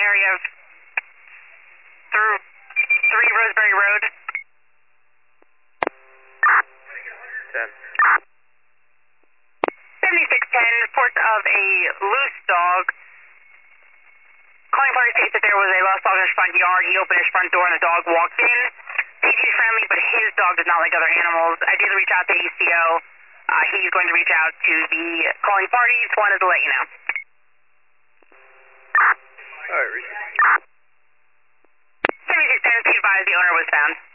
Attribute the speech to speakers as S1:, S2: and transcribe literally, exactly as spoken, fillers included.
S1: area of through three Roseberry Road.
S2: ten.
S1: seventy-six ten, reports of a loose dog. Calling party states that there was a lost dog in his front yard. He opened his front door and the dog walked in. P G's friendly, but his dog does not like other animals. I did reach out to A C O. Uh, he's going to reach out to the calling parties. Wanted to let you know.
S2: Alright, Reese.
S1: seventy-six ten, be advised the owner was found.